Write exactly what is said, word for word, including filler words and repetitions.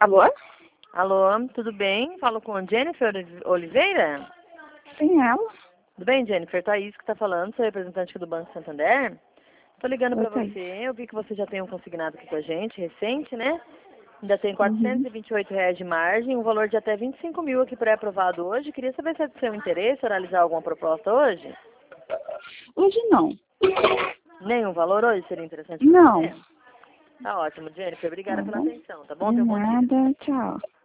Alô? Alô, tudo bem? Falo com a Jennifer Oliveira? Sim, ela. Tudo bem, Jennifer? Thaís que está falando, sou representante aqui do Banco Santander. Estou ligando Oi, para Thaís. você, eu vi que você já tem um consignado aqui com a gente, recente, né? Ainda tem Uhum. quatrocentos e vinte e oito reais de margem, um valor de até vinte e cinco mil aqui pré-aprovado hoje. Queria saber se é do seu interesse analisar alguma proposta hoje? Hoje não. Nenhum valor hoje seria interessante para Não. você? Tá ótimo, Jennifer. Tá Obrigada pela bom? atenção, tá bom? De Tenha um bom dia. nada, tchau.